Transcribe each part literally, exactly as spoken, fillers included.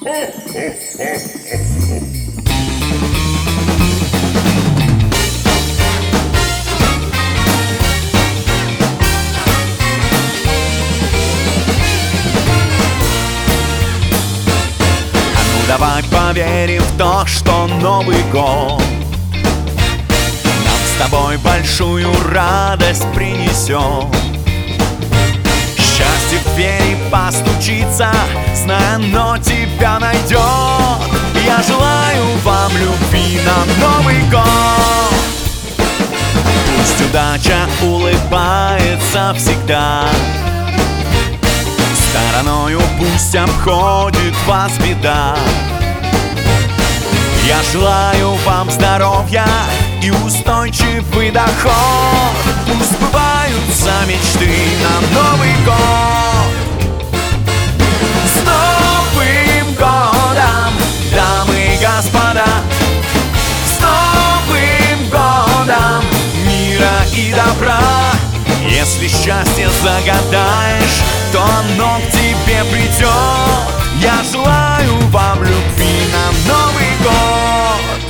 Давай поверим в то, что Новый год нам с тобой большую радость принесет. Счастье в двери постучится, зная, оно тебя найдет. Я желаю вам любви на Новый год. Пусть удача улыбается всегда, стороною пусть обходит вас беда. Я желаю вам здоровья и устойчивый доход. Пусть сбываются мечты на Новый год. С Новым годом, дамы и господа! С Новым годом мира и добра! Если счастье загадаешь, то оно к тебе придет. Я желаю вам любви на Новый год.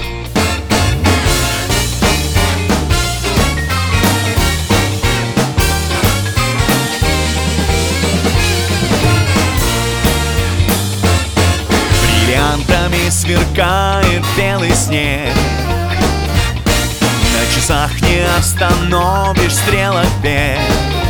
Бриллиантами сверкает белый снег, на часах не остановишь стрелок бег.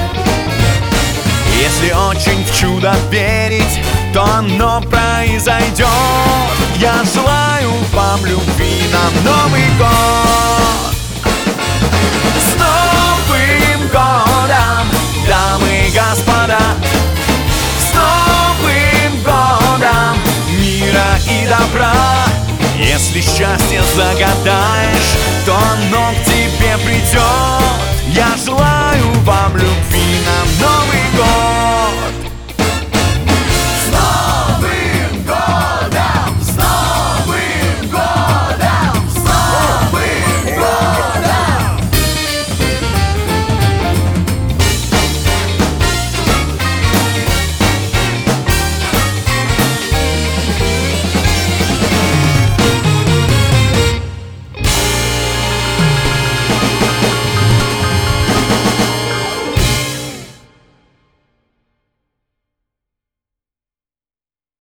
Если очень в чудо верить, то оно произойдет. Я желаю вам любви на Новый год. С Новым годом, дамы и господа! С Новым годом мира и добра! Если счастье загадаешь, то оно к тебе придет. Я желаю вам любви на Новый год.